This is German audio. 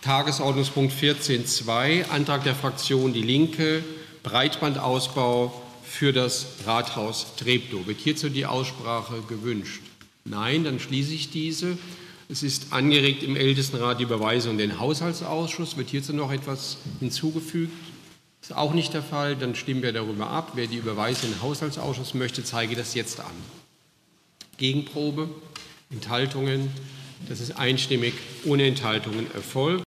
Tagesordnungspunkt 14.2, Antrag der Fraktion Die Linke, Breitbandausbau für das Rathaus Treptow. Wird hierzu die Aussprache gewünscht? Nein, dann schließe ich diese. Es ist angeregt im Ältestenrat die Überweisung in den Haushaltsausschuss. Wird hierzu noch etwas hinzugefügt? Ist auch nicht der Fall. Dann stimmen wir darüber ab. Wer die Überweisung in den Haushaltsausschuss möchte, zeige das jetzt an. Gegenprobe? Enthaltungen? Das ist einstimmig ohne Enthaltungen erfolgt.